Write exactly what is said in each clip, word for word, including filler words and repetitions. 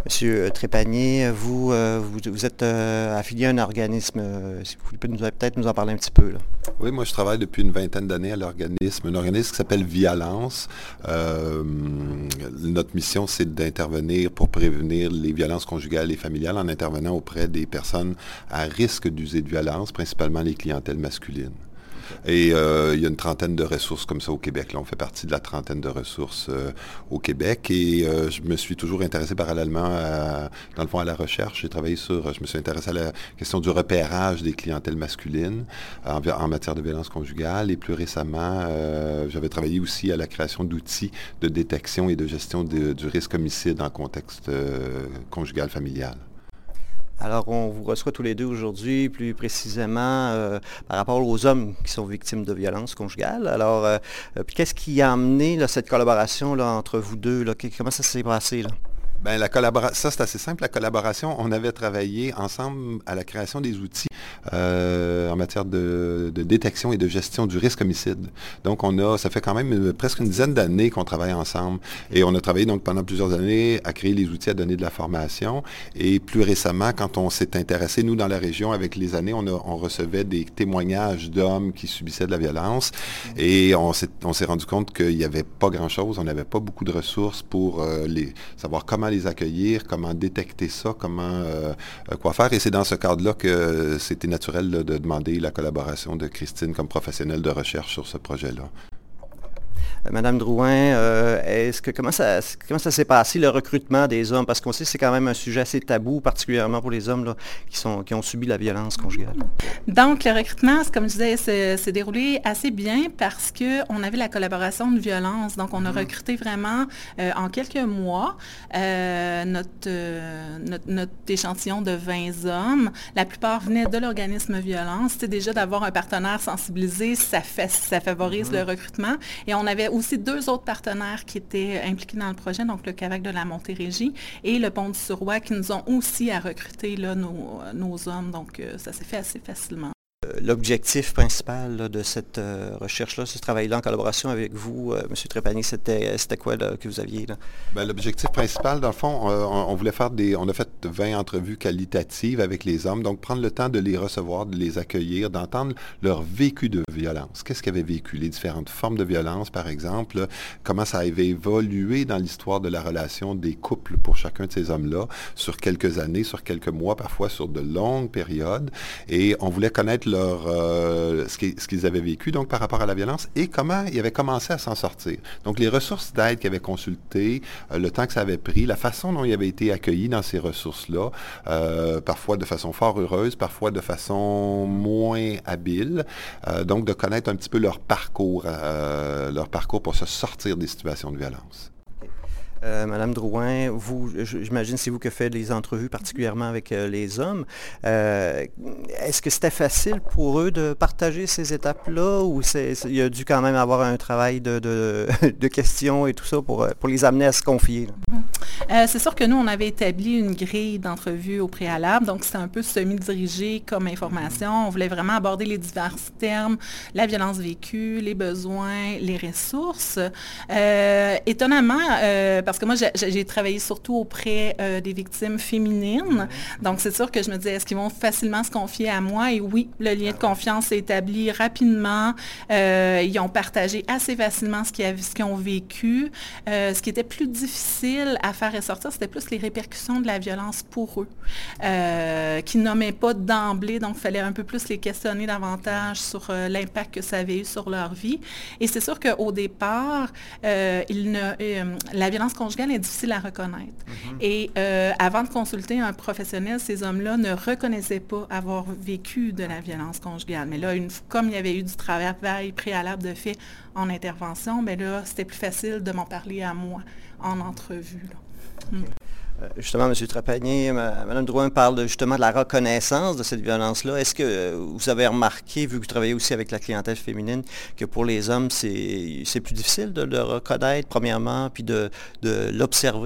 Monsieur Trépanier, vous, euh, vous, vous êtes euh, affilié à un organisme, euh, si vous pouvez nous- peut-être nous en parler un petit peu, là. Oui, moi je travaille depuis une vingtaine d'années à l'organisme, un organisme qui s'appelle Violence. Euh, notre mission, c'est d'intervenir pour prévenir les violences conjugales et familiales en intervenant auprès des personnes à risque d'user de violence, principalement les clientèles masculines. Et euh, il y a une trentaine de ressources comme ça au Québec. Là, on fait partie de la trentaine de ressources euh, au Québec. Et euh, je me suis toujours intéressé parallèlement, à, dans le fond, à la recherche. J'ai travaillé sur, je me suis intéressé à la question du repérage des clientèles masculines en, en matière de violence conjugale. Et plus récemment, euh, j'avais travaillé aussi à la création d'outils de détection et de gestion de, du risque homicide en contexte euh, conjugal familial. Alors, on vous reçoit tous les deux aujourd'hui, plus précisément euh, par rapport aux hommes qui sont victimes de violences conjugales. Alors, euh, euh, puis qu'est-ce qui a amené là, cette collaboration là, entre vous deux? Là? Qu- Comment ça s'est passé, là? Ben, la collabora- ça, c'est assez simple. La collaboration, on avait travaillé ensemble à la création des outils euh, en matière de, de détection et de gestion du risque homicide. Donc, on a, ça fait quand même euh, presque une dizaine d'années qu'on travaille ensemble. Et on a travaillé donc pendant plusieurs années à créer les outils, à donner de la formation. Et plus récemment, quand on s'est intéressé, nous, dans la région, avec les années, on, a, on recevait des témoignages d'hommes qui subissaient de la violence. Et on s'est, on s'est rendu compte qu'il n'y avait pas grand-chose, on n'avait pas beaucoup de ressources pour euh, les, savoir comment les accueillir, comment détecter ça, comment euh, quoi faire. Et c'est dans ce cadre-là que c'était naturel là, de demander la collaboration de Christine comme professionnelle de recherche sur ce projet-là. Euh, Madame Drouin, euh, est-ce que comment ça, comment ça s'est passé le recrutement des hommes? Parce qu'on sait que c'est quand même un sujet assez tabou, particulièrement pour les hommes là, qui sont, qui ont subi la violence conjugale. Donc, le recrutement, comme je disais, s'est, s'est déroulé assez bien parce qu'on avait la collaboration de violence. Donc, on a recruté vraiment euh, en quelques mois euh, notre, euh, notre, notre échantillon de vingt hommes. La plupart venaient de l'organisme violence. C'est déjà d'avoir un partenaire sensibilisé, ça, fait, ça favorise mm-hmm. le recrutement. Et on avait aussi deux autres partenaires qui étaient impliqués dans le projet, donc le CAVAC de la Montérégie et le Pont du Suroît, qui nous ont aussi à recruter là, nos, nos hommes. Donc, euh, ça s'est fait assez facilement. L'objectif principal là, de cette euh, recherche-là, ce travail-là en collaboration avec vous, euh, M. Trépanier, c'était, c'était quoi là, que vous aviez là? Ben, l'objectif principal, dans le fond, euh, on, on voulait faire des... On a fait vingt entrevues qualitatives avec les hommes, donc prendre le temps de les recevoir, de les accueillir, d'entendre leur vécu de violence. Qu'est-ce qu'ils avaient vécu? Les différentes formes de violence, par exemple, là, comment ça avait évolué dans l'histoire de la relation des couples pour chacun de ces hommes-là, sur quelques années, sur quelques mois, parfois sur de longues périodes. Et on voulait connaître leur, euh, ce, qu'ils, ce qu'ils avaient vécu donc par rapport à la violence et comment ils avaient commencé à s'en sortir. Donc les ressources d'aide qu'ils avaient consultées, euh, le temps que ça avait pris, la façon dont ils avaient été accueillis dans ces ressources-là, euh, parfois de façon fort heureuse, parfois de façon moins habile. Euh, donc de connaître un petit peu leur parcours, euh, leur parcours pour se sortir des situations de violence. Euh, Madame Drouin, vous, j'imagine c'est vous qui faites les entrevues, particulièrement avec euh, les hommes. Euh, est-ce que c'était facile pour eux de partager ces étapes-là ou c'est, c'est, il a dû quand même avoir un travail de, de, de questions et tout ça pour, pour les amener à se confier? Euh, c'est sûr que nous, on avait établi une grille d'entrevue au préalable, donc c'était un peu semi-dirigé comme information. On voulait vraiment aborder les divers termes, la violence vécue, les besoins, les ressources. Euh, étonnamment, euh, parce que moi, j'ai, j'ai travaillé surtout auprès euh, des victimes féminines, donc c'est sûr que je me disais, est-ce qu'ils vont facilement se confier à moi? Et oui, le lien de confiance s'est établi rapidement. Euh, ils ont partagé assez facilement ce qu'ils, avaient, ce qu'ils ont vécu. Euh, ce qui était plus difficile à faire ressortir, c'était plus les répercussions de la violence pour eux, euh, qui nommaient pas d'emblée, donc il fallait un peu plus les questionner davantage sur euh, l'impact que ça avait eu sur leur vie. Et c'est sûr qu'au départ, euh, il ne, euh, la violence conjugale est difficile à reconnaître. Mm-hmm. Et euh, avant de consulter un professionnel, ces hommes-là ne reconnaissaient pas avoir vécu de la violence conjugale. Mais là, une, comme il y avait eu du travail préalable de fait en intervention, bien là, c'était plus facile de m'en parler à moi en entrevue. Là. Okay. Mm. Euh, justement, M. Trépanier, Mme Drouin parle de, justement de la reconnaissance de cette violence-là. Est-ce que euh, vous avez remarqué, vu que vous travaillez aussi avec la clientèle féminine, que pour les hommes, c'est, c'est plus difficile de le reconnaître, premièrement, puis de, de l'observer?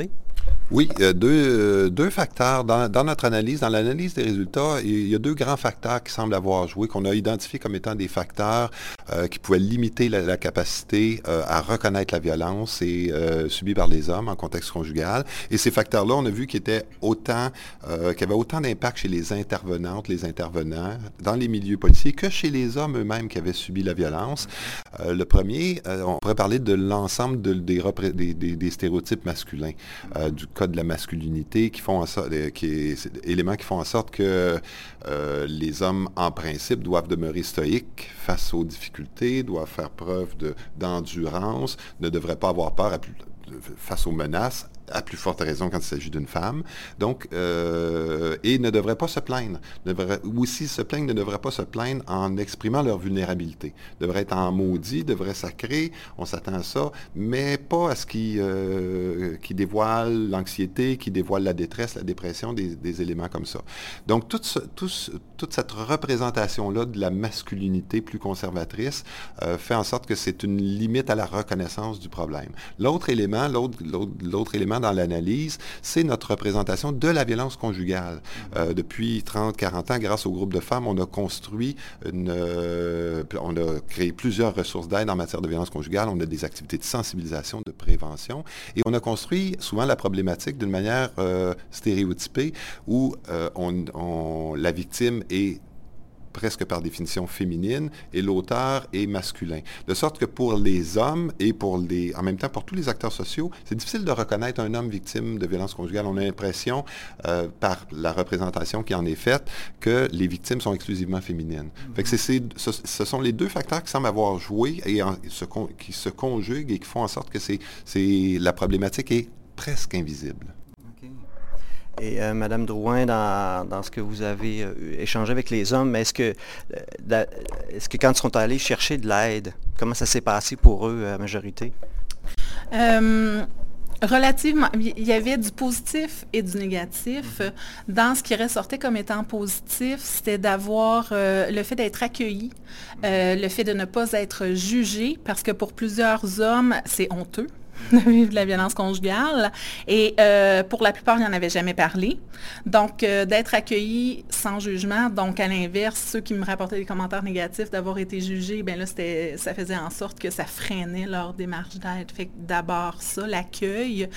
Oui, euh, deux, euh, deux facteurs. Dans, dans notre analyse, dans l'analyse des résultats, il y a deux grands facteurs qui semblent avoir joué, qu'on a identifiés comme étant des facteurs euh, qui pouvaient limiter la, la capacité euh, à reconnaître la violence et, euh, subie par les hommes en contexte conjugal. Et ces facteurs-là, on a vu qu'ils étaient autant, euh, qu'ils avaient autant d'impact chez les intervenantes, les intervenants, dans les milieux policiers, que chez les hommes eux-mêmes qui avaient subi la violence. Euh, le premier, euh, on pourrait parler de l'ensemble de, des, repré- des, des, des stéréotypes masculins, euh, du code de la masculinité, qui font en sorte, qui est, éléments qui font en sorte que euh, les hommes, en principe, doivent demeurer stoïques face aux difficultés, doivent faire preuve de, d'endurance, ne devraient pas avoir peur à plus, face aux menaces, à plus forte raison quand il s'agit d'une femme. Donc, euh, et ne devraient pas se plaindre. Devraient, ou s'ils se plaignent, ne devraient pas se plaindre en exprimant leur vulnérabilité. Devraient être en maudit, devraient sacrer, on s'attend à ça, mais pas à ce qui, euh, qui dévoile l'anxiété, qui dévoile la détresse, la dépression, des, des éléments comme ça. Donc, tout ce, tout ce, toute cette représentation-là de la masculinité plus conservatrice euh, fait en sorte que c'est une limite à la reconnaissance du problème. L'autre élément, l'autre, l'autre, l'autre élément dans l'analyse, c'est notre représentation de la violence conjugale. Euh, depuis trente, quarante ans, grâce au groupe de femmes, on a construit une... Euh, on a créé plusieurs ressources d'aide en matière de violence conjugale. On a des activités de sensibilisation, de prévention. Et on a construit souvent la problématique d'une manière euh, stéréotypée où euh, on, on, la victime est presque par définition féminine, et l'auteur est masculin. De sorte que pour les hommes et pour les, en même temps pour tous les acteurs sociaux, c'est difficile de reconnaître un homme victime de violence conjugale. On a l'impression, euh, par la représentation qui en est faite, que les victimes sont exclusivement féminines. Mm-hmm. Fait que c'est, c'est, ce, ce sont les deux facteurs qui semblent avoir joué et en, se, qui se conjuguent et qui font en sorte que c'est, c'est, la problématique est presque invisible. Et euh, Madame Drouin, dans, dans ce que vous avez euh, échangé avec les hommes, est-ce que, euh, la, est-ce que quand ils sont allés chercher de l'aide, comment ça s'est passé pour eux, à la majorité? Euh, relativement, il y avait du positif et du négatif. Mm-hmm. Dans ce qui ressortait comme étant positif, c'était d'avoir euh, le fait d'être accueilli, euh, le fait de ne pas être jugé, parce que pour plusieurs hommes, c'est honteux de vivre de la violence conjugale. Et euh, pour la plupart, ils n'en avaient jamais parlé. Donc, euh, d'être accueillis sans jugement. Donc, à l'inverse, ceux qui me rapportaient des commentaires négatifs d'avoir été jugés, bien là, c'était, ça faisait en sorte que ça freinait leur démarche d'aide. Fait que d'abord ça, l'accueil.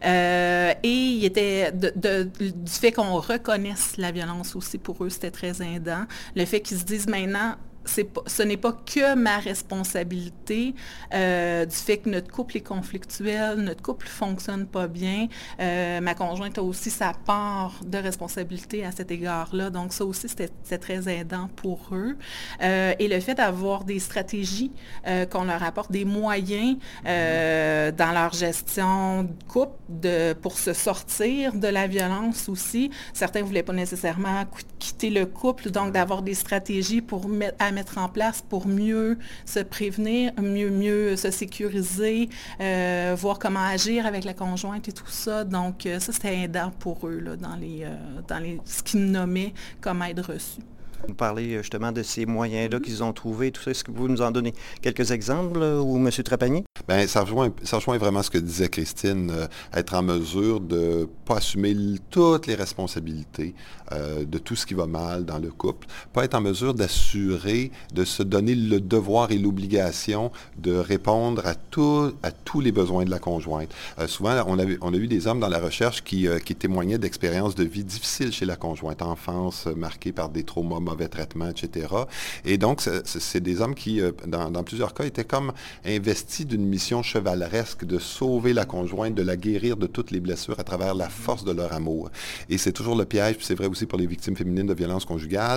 Euh, et il était de, de, du fait qu'on reconnaisse la violence aussi, pour eux, c'était très aidant. Le fait qu'ils se disent maintenant, C'est pas, ce n'est pas que ma responsabilité euh, du fait que notre couple est conflictuel, notre couple ne fonctionne pas bien. Euh, ma conjointe a aussi sa part de responsabilité à cet égard-là. Donc, ça aussi, c'était, c'était très aidant pour eux. Euh, et le fait d'avoir des stratégies, euh, qu'on leur apporte des moyens euh, dans leur gestion de couple de, pour se sortir de la violence aussi. Certains ne voulaient pas nécessairement quitter le couple, donc d'avoir des stratégies pour mettre à mettre en place pour mieux se prévenir, mieux, mieux se sécuriser, euh, voir comment agir avec la conjointe et tout ça. Donc, euh, ça, c'était aidant pour eux, là, dans, les, euh, dans les, ce qu'ils nommaient comme aide reçue. Vous parlez justement de ces moyens-là mm-hmm. qu'ils ont trouvés, tout ça. Est-ce que vous nous en donnez quelques exemples, là, ou M. Trapanier? Bien, ça rejoint, ça rejoint vraiment ce que disait Christine, euh, être en mesure de ne pas assumer l- toutes les responsabilités euh, de tout ce qui va mal dans le couple, pas être en mesure d'assurer, de se donner le devoir et l'obligation de répondre à, tout, à tous les besoins de la conjointe. Euh, souvent, on a, on a eu des hommes dans la recherche qui, euh, qui témoignaient d'expériences de vie difficiles chez la conjointe, enfance euh, marquée par des traumas, mauvais traitements, et cetera. Et donc, c'est, c'est des hommes qui, euh, dans, dans plusieurs cas, étaient comme investis d'une mission chevaleresque de sauver la conjointe, de la guérir de toutes les blessures à travers la force de leur amour. Et c'est toujours le piège, puis c'est vrai aussi pour les victimes féminines de violences conjugales.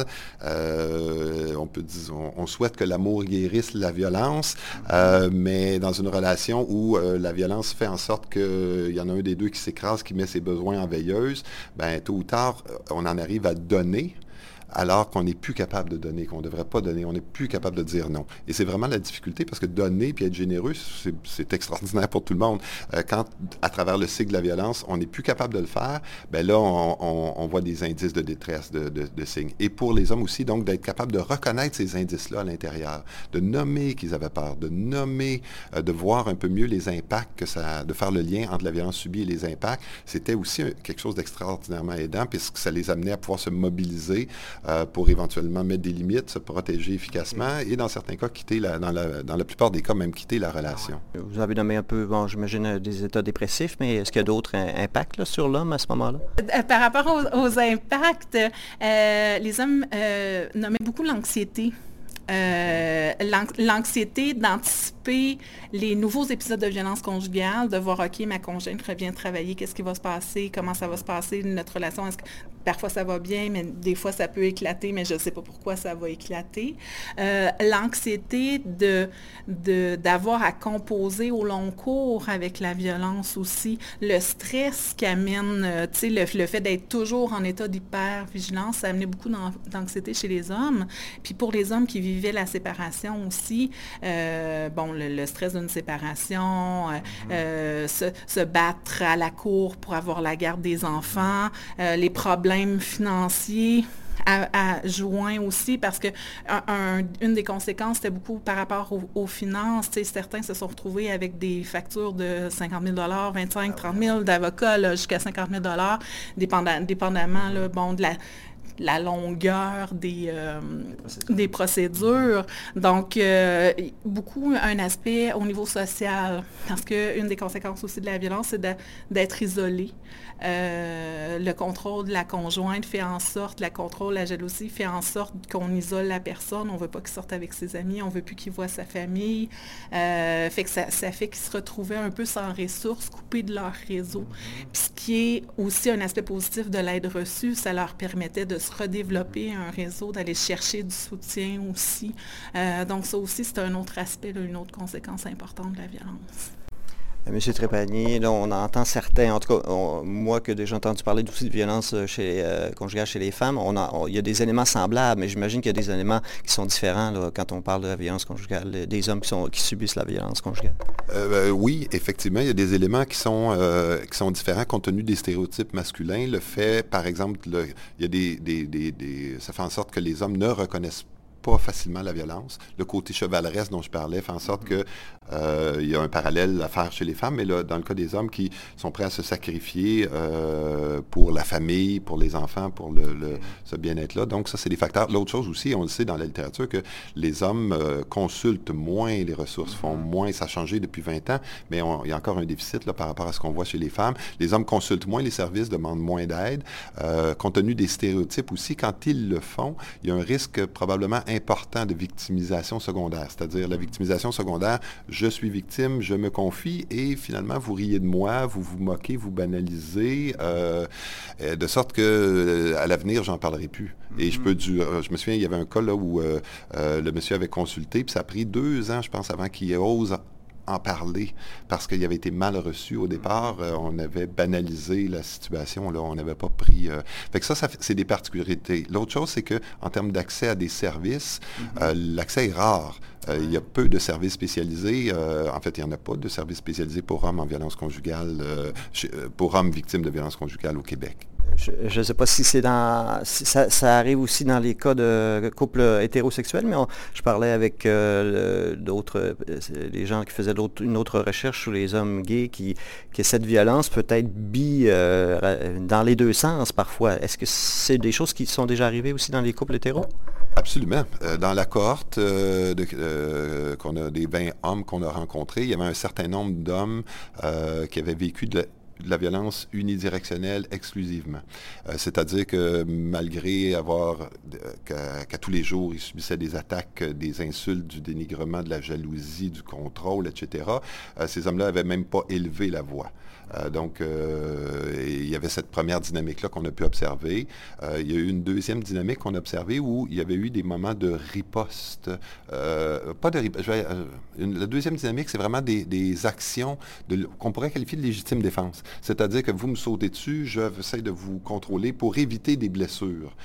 Euh, on peut dire, on, on souhaite que l'amour guérisse la violence, euh, mais dans une relation où euh, la violence fait en sorte qu'il y en a un des deux qui s'écrase, qui met ses besoins en veilleuse, ben tôt ou tard, on en arrive à donner alors qu'on n'est plus capable de donner, qu'on ne devrait pas donner, on n'est plus capable de dire non. Et c'est vraiment la difficulté parce que donner puis être généreux, c'est, c'est extraordinaire pour tout le monde. Euh, quand, à travers le cycle de la violence, on n'est plus capable de le faire, bien là, on, on, on voit des indices de détresse, de, de, de signes. Et pour les hommes aussi, donc, d'être capable de reconnaître ces indices-là à l'intérieur, de nommer qu'ils avaient peur, de nommer, euh, de voir un peu mieux les impacts, que ça, de faire le lien entre la violence subie et les impacts, c'était aussi un, quelque chose d'extraordinairement aidant puisque ça les amenait à pouvoir se mobiliser Euh, pour éventuellement mettre des limites, se protéger efficacement et dans certains cas, quitter la, dans, la, dans la plupart des cas, même quitter la relation. Vous avez nommé un peu, bon, j'imagine, des états dépressifs, mais est-ce qu'il y a d'autres euh, impacts là, sur l'homme à ce moment-là? Euh, par rapport aux, aux impacts, euh, les hommes euh, nommaient beaucoup l'anxiété. Euh, l'anxiété d'anticiper les nouveaux épisodes de violence conjugale, de voir, OK, ma conjointe revient travailler, qu'est-ce qui va se passer, comment ça va se passer, notre relation, est-ce que parfois ça va bien, mais des fois ça peut éclater, mais je ne sais pas pourquoi ça va éclater. Euh, l'anxiété de, de, d'avoir à composer au long cours avec la violence aussi, le stress qu'amène, euh, tu sais, le, le fait d'être toujours en état d'hypervigilance, ça a amené beaucoup d'anxiété chez les hommes. Puis pour les hommes qui vivent vivaient la séparation aussi, euh, bon, le, le stress d'une séparation, euh, euh, se, se battre à la cour pour avoir la garde des enfants, euh, les problèmes financiers à, à joint aussi, parce que un, un, une des conséquences, c'était beaucoup par rapport aux, aux finances. Tu sais, certains se sont retrouvés avec des factures de cinquante mille dollars, vingt-cinq, trente mille d'avocats, là, jusqu'à cinquante mille dollars, dépendant, dépendamment, là, bon, de la la longueur des, euh, des procédures. Donc, euh, beaucoup un aspect au niveau social, parce qu'une des conséquences aussi de la violence, c'est de, d'être isolé. Euh, le contrôle de la conjointe fait en sorte, la contrôle, la jalousie fait en sorte qu'on isole la personne, on ne veut pas qu'il sorte avec ses amis, on ne veut plus qu'il voit sa famille. Euh, fait que ça, ça fait qu'ils se retrouvaient un peu sans ressources, coupés de leur réseau. Puis ce qui est aussi un aspect positif de l'aide reçue, ça leur permettait de se redévelopper un réseau, d'aller chercher du soutien aussi. Euh, donc ça aussi, c'est un autre aspect, là, une autre conséquence importante de la violence. Monsieur Trépanier, là, on entend certains, en tout cas, on, moi qui ai déjà entendu parler aussi de violence chez, euh, conjugale chez les femmes, on a, on, il y a des éléments semblables, mais j'imagine qu'il y a des éléments qui sont différents là, quand on parle de la violence conjugale, des hommes qui, sont, qui subissent la violence conjugale. Euh, oui, effectivement, il y a des éléments qui sont, euh, qui sont différents compte tenu des stéréotypes masculins. Le fait, par exemple, le, il y a des, des, des, des, ça fait en sorte que les hommes ne reconnaissent pas pas facilement la violence. Le côté chevaleresque dont je parlais fait en sorte que euh, il y a un parallèle à faire chez les femmes, mais là, dans le cas des hommes qui sont prêts à se sacrifier euh, pour la famille, pour les enfants, pour le, le, ce bien-être-là. Donc, ça, c'est des facteurs. L'autre chose aussi, on le sait dans la littérature, que les hommes euh, consultent moins les ressources, font moins, ça a changé depuis vingt ans, mais on, il y a encore un déficit là, par rapport à ce qu'on voit chez les femmes. Les hommes consultent moins les services, demandent moins d'aide. Euh, compte tenu des stéréotypes aussi, quand ils le font, il y a un risque probablement important de victimisation secondaire, c'est-à-dire la victimisation secondaire, je suis victime, je me confie et finalement vous riez de moi, vous vous moquez, vous banalisez, euh, de sorte que euh, à l'avenir j'en parlerai plus. Mm-hmm. Et je peux du, euh, je me souviens il y avait un cas là où euh, euh, le monsieur avait consulté puis ça a pris deux ans je pense avant qu'il ose en parler parce qu'il avait été mal reçu au départ. Euh, on avait banalisé la situation, là, on n'avait pas pris... Euh... Fait que ça, ça c'est des particularités. L'autre chose, c'est qu'en termes d'accès à des services, mm-hmm. euh, l'accès est rare. Euh, il y a peu de services spécialisés. Euh, en fait, il n'y en a pas de services spécialisés pour hommes en violence conjugale, euh, chez, pour hommes victimes de violence conjugale au Québec. Je ne sais pas si c'est dans... Si ça, ça arrive aussi dans les cas de couples hétérosexuels, mais on, je parlais avec euh, d'autres, les gens qui faisaient une autre recherche sur les hommes gays, qui, que cette violence peut être bi euh, dans les deux sens parfois. Est-ce que c'est des choses qui sont déjà arrivées aussi dans les couples hétéros? Absolument. Euh, dans la cohorte euh, de, euh, qu'on a des vingt hommes qu'on a rencontrés, il y avait un certain nombre d'hommes euh, qui avaient vécu de la, de la violence unidirectionnelle exclusivement. Euh, c'est-à-dire que malgré avoir, euh, qu'à, qu'à tous les jours, ils subissaient des attaques, des insultes, du dénigrement, de la jalousie, du contrôle, et cetera, euh, ces hommes-là n'avaient même pas élevé la voix. Euh, donc, euh, il y avait cette première dynamique-là qu'on a pu observer. Euh, il y a eu une deuxième dynamique qu'on a observée où il y avait eu des moments de riposte. Euh, pas de riposte. Euh, la deuxième dynamique, c'est vraiment des, des actions de, qu'on pourrait qualifier de légitime défense. C'est-à-dire que vous me sautez dessus, j'essaie de vous contrôler pour éviter des blessures.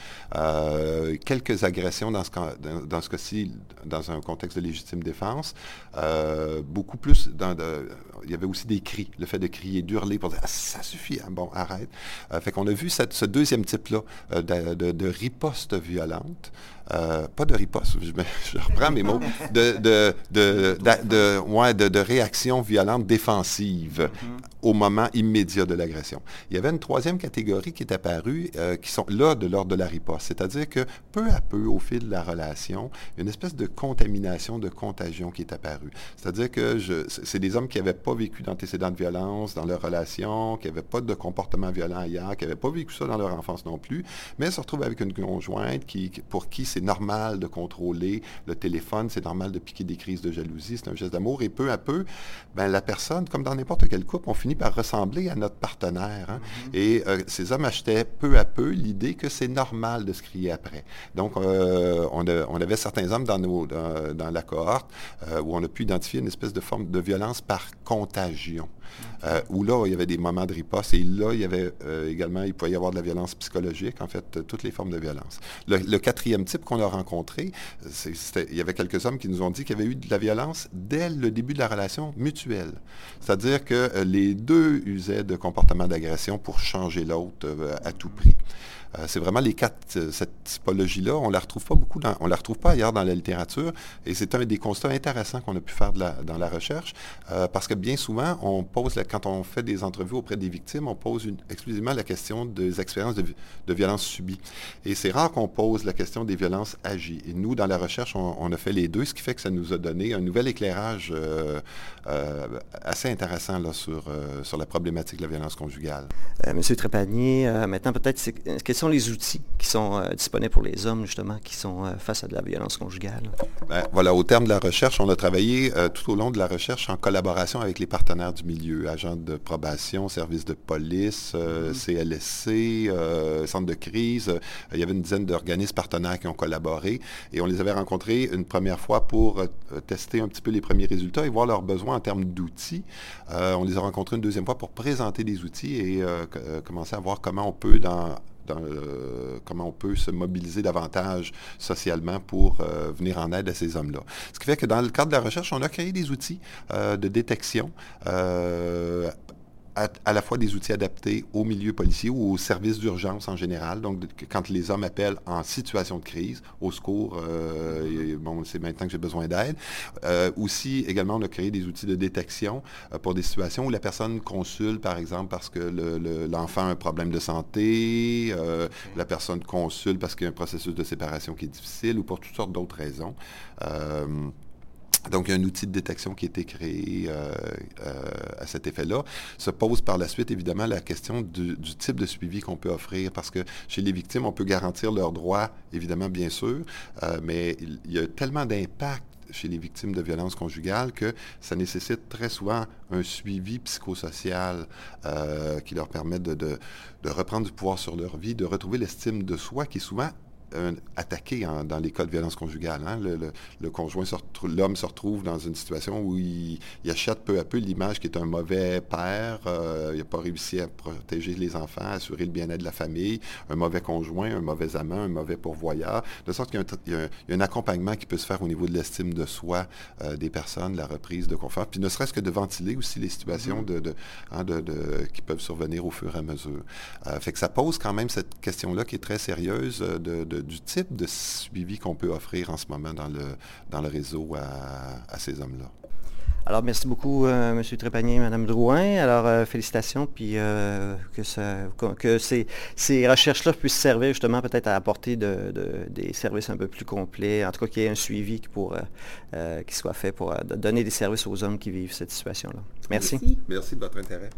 Euh, quelques agressions dans ce, cas, dans, dans ce cas-ci, dans un contexte de légitime défense, euh, beaucoup plus, dans de, il y avait aussi des cris, le fait de crier, d'hurler pour dire ah, « ça suffit, hein, bon, arrête euh, ». Fait qu'on a vu cette, ce deuxième type-là euh, de, de, de riposte violente. Euh, pas de riposte, je, je reprends mes mots, de, de, de, de, de, ouais, de, de réaction violente défensive mm-hmm. au moment immédiat de l'agression. Il y avait une troisième catégorie qui est apparue, euh, qui sont là de l'ordre de la riposte, c'est-à-dire que peu à peu, au fil de la relation, une espèce de contamination, de contagion qui est apparue. C'est-à-dire que je, c'est des hommes qui n'avaient pas vécu d'antécédents de violence dans leur relation, qui n'avaient pas de comportement violent ailleurs, qui n'avaient pas vécu ça dans leur enfance non plus, mais se retrouvent avec une conjointe qui, pour qui c'est normal de contrôler le téléphone, c'est normal de piquer des crises de jalousie, c'est un geste d'amour, et peu à peu, ben, la personne, comme dans n'importe quel couple, on finit par ressembler à notre partenaire. Hein? Mm-hmm. Et euh, ces hommes achetaient peu à peu l'idée que c'est normal de se crier après. Donc, euh, on, a, on avait certains hommes dans, nos, dans, dans la cohorte euh, où on a pu identifier une espèce de forme de violence par contagion. Euh, où là, il y avait des moments de riposte et là, il y avait euh, également, il pouvait y avoir de la violence psychologique, en fait, euh, toutes les formes de violence. Le, le quatrième type qu'on a rencontré, c'est, c'était, il y avait quelques hommes qui nous ont dit qu'il y avait eu de la violence dès le début de la relation mutuelle. C'est-à-dire que euh, les deux usaient de comportements d'agression pour changer l'autre euh, à tout prix. Euh, c'est vraiment les quatre, euh, cette typologie-là, on la retrouve pas beaucoup, dans, on la retrouve pas ailleurs dans la littérature, et c'est un des constats intéressants qu'on a pu faire de la, dans la recherche, euh, parce que bien souvent, on pose, la, quand on fait des entrevues auprès des victimes, on pose une, exclusivement la question des expériences de, de violences subies. Et c'est rare qu'on pose la question des violences agies. Et nous, dans la recherche, on, on a fait les deux, ce qui fait que ça nous a donné un nouvel éclairage euh, euh, assez intéressant là, sur, euh, sur la problématique de la violence conjugale. Euh, Monsieur Trépanier, euh, maintenant peut-être, c'est, quels sont les outils qui sont euh, disponibles pour les hommes, justement, qui sont euh, face à de la violence conjugale? Ben, voilà, au terme de la recherche, on a travaillé euh, tout au long de la recherche en collaboration avec les partenaires du milieu, agents de probation, services de police, euh, mm-hmm. C L S C, euh, centre de crise. Euh, il y avait une dizaine d'organismes partenaires qui ont collaboré et on les avait rencontrés une première fois pour euh, tester un petit peu les premiers résultats et voir leurs besoins en termes d'outils. Euh, on les a rencontrés une deuxième fois pour présenter des outils et euh, c- commencer à voir comment on peut, dans Dans, euh, comment on peut se mobiliser davantage socialement pour euh, venir en aide à ces hommes-là. Ce qui fait que dans le cadre de la recherche, on a créé des outils euh, de détection, euh, à, à la fois des outils adaptés au milieu policier ou aux services d'urgence en général. Donc, de, quand les hommes appellent en situation de crise, au secours, euh, et, bon, c'est maintenant que j'ai besoin d'aide. Euh, aussi, également, on a créé des outils de détection euh, pour des situations où la personne consulte, par exemple, parce que le, le, l'enfant a un problème de santé, euh, la personne consulte parce qu'il y a un processus de séparation qui est difficile ou pour toutes sortes d'autres raisons. Euh, Donc, il y a un outil de détection qui a été créé euh, euh, à cet effet-là. Se pose par la suite, évidemment, la question du, du type de suivi qu'on peut offrir, parce que chez les victimes, on peut garantir leurs droits, évidemment, bien sûr, euh, mais il, il y a tellement d'impact chez les victimes de violences conjugales que ça nécessite très souvent un suivi psychosocial euh, qui leur permet de, de, de reprendre du pouvoir sur leur vie, de retrouver l'estime de soi qui est souvent Un, attaqué en, dans les cas de violence conjugale. Hein. Le, le, le conjoint, se retrouve, l'homme se retrouve dans une situation où il, il achète peu à peu l'image qui est un mauvais père, euh, il n'a pas réussi à protéger les enfants, à assurer le bien-être de la famille, un mauvais conjoint, un mauvais amant, un mauvais pourvoyeur, de sorte qu'il y a un, il y a un, il y a un accompagnement qui peut se faire au niveau de l'estime de soi euh, des personnes, la reprise de confiance, puis ne serait-ce que de ventiler aussi les situations mm-hmm. de, de, hein, de, de, qui peuvent survenir au fur et à mesure. Euh, fait que ça pose quand même cette question-là qui est très sérieuse de, de du type de suivi qu'on peut offrir en ce moment dans le, dans le réseau à, à ces hommes-là. Alors, merci beaucoup, euh, M. Trépanier et Mme Drouin. Alors, euh, félicitations, puis euh, que, ça, que ces, ces recherches-là puissent servir justement peut-être à apporter de, de, des services un peu plus complets, en tout cas qu'il y ait un suivi qui, pour, euh, qui soit fait pour euh, donner des services aux hommes qui vivent cette situation-là. Merci. Merci, merci de votre intérêt.